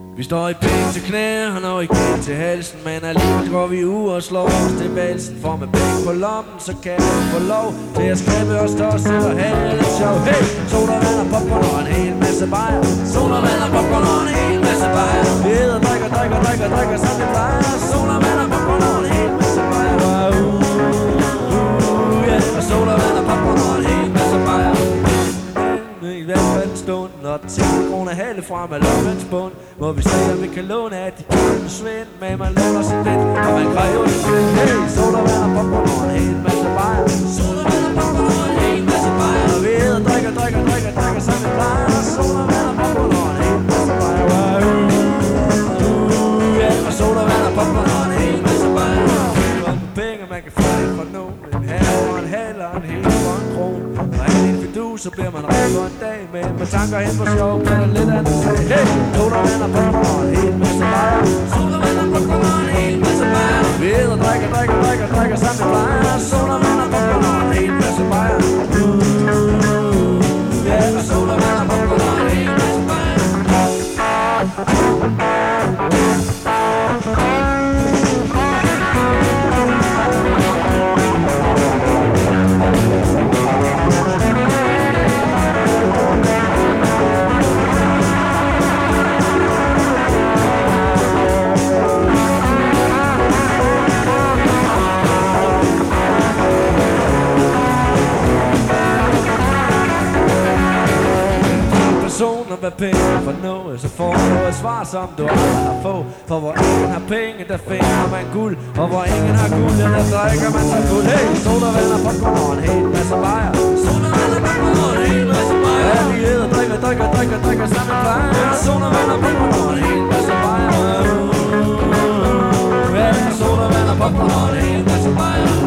Vi står i penge til knæerne og igen til halsen, men alligevel går vi ud og slår os til valsen. For med penge på lommen, så kan du få lov til at skabe os størst og have lidt sjov. Hey, sodavand og popcorn og en hel masse bajer. Sodavand og popcorn og en hel masse bajer. Vi æder, drikker, som vi plejer. Sodavand og popcorn og en hel masse bajer. Yeah, og sodavand og popcorn og en hel masse bajer. I hvert fald en stund, når 10 kroner hale frem af lommens bund, hvor vi ser, om vi kan låne af de gamle svend, men man låner sin ven, og man kræver sin ven. Hey, sodavand og popcorn og en hel masse bajer. Sodavand og popcorn og en hel masse bajer. Og vi æder, drikker, som vi plejer. Sodavand og popcorn og en hel masse bajer. Yeah, og sodavand og popcorn og en hel masse bajer. Og med penge, man kan få lidt for nogen, en halv og en halv og en hel for en krone. Og en fidus, så bliver man rig for en dag, men med tanker hen på sjov, bliver der lidt andet sag. Hey, sodavand og popcorn og en hel masse bajer. Sodavand og popcorn og en hel masse bajer. Vi æder, drikker, som vi plejer. Sodavand og popcorn og en hel masse bajer. Ja, og sodavand og popcorn og en hel masse bajer. Hvad penge for noget, så får du et svar, som du aldrig har få. For hvor ingen har penge, der finder man guld. Og hvor ingen har guld, der drikker man sig fuld. Hey, sodavand og popcorn og en hel masse bajer. Sodavand og popcorn og en hel masse bajer. Ja, vi æder, drikker, som vi plejer. Sodavand og popcorn og en hel masse bajer. Ja, sodavand og popcorn og en hel masse bajer.